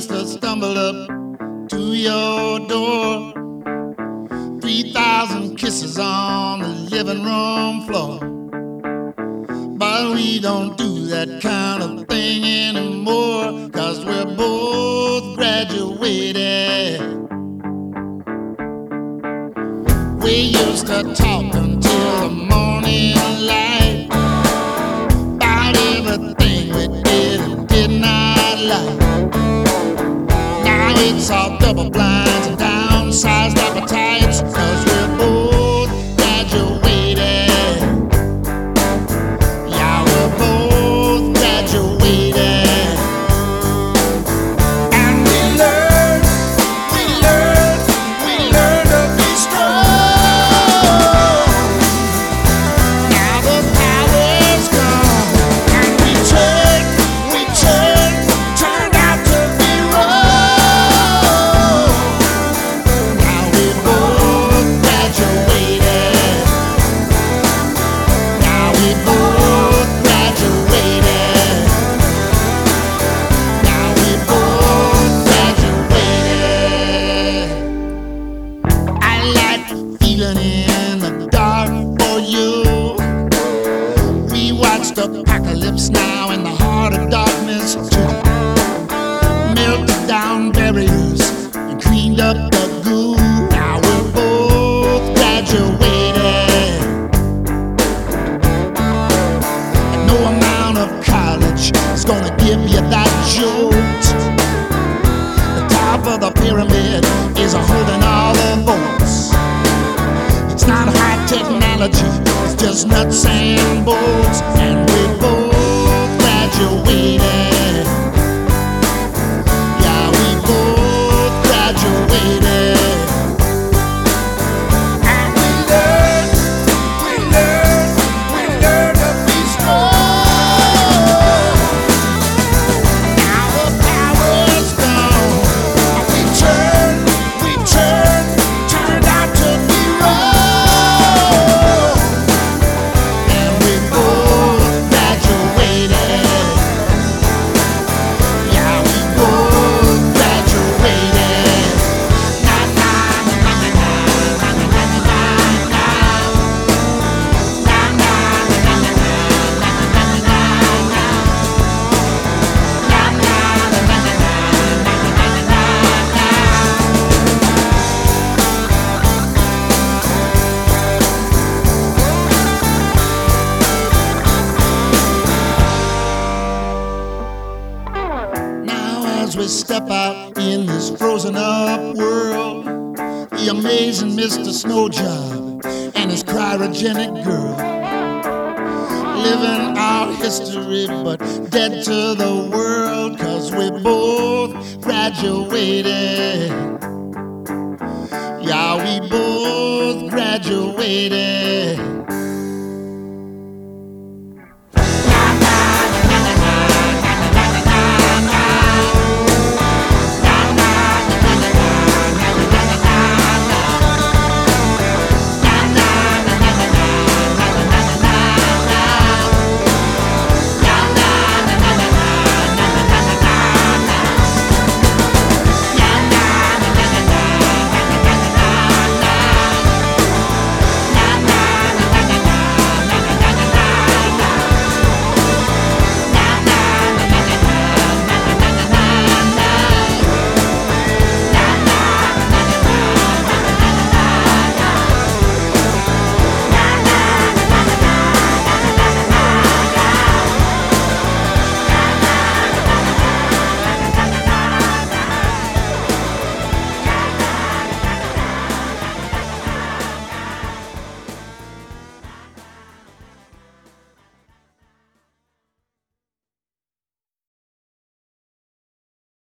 used to stumble up to your door. 3,000 kisses on the living room floor. But we don't do that kind of thing anymore, 'cause we're both graduated. We used to talk until the morning light about everything we did and did not like. Now it's all double blinds and downsized appetites, 'cause we're both graduated. Yeah, we're both graduated. And we learn to be strong. Now the power's gone, and we turned out to be wrong. Now we both graduated. Now we both graduated. Now we both graduated. I like feeling in the dark for you. We watched the apocalypse now in the heart of darkness too. Melted down barriers and cleaned up the goo. Now we're both graduated. And no amount of college is gonna give you that jolt. The top of the pyramid is holding all the votes. It's not high technology, it's just nuts and bolts. And we both graduated. Yeah, we both graduated. And we learned to be strong. Now the power's gone, and we turned out to be wrong. And we both graduated. Yeah, we both graduated. Na na na na na na na na na na. Na na na na na na na na na na. Na na na na na na na na na. Now as we step out in this frozen up world, the amazing Mr. Snowjob and his cryogenic girl, living our history but dead to the world, 'cause we both graduated. Yeah, we both graduated.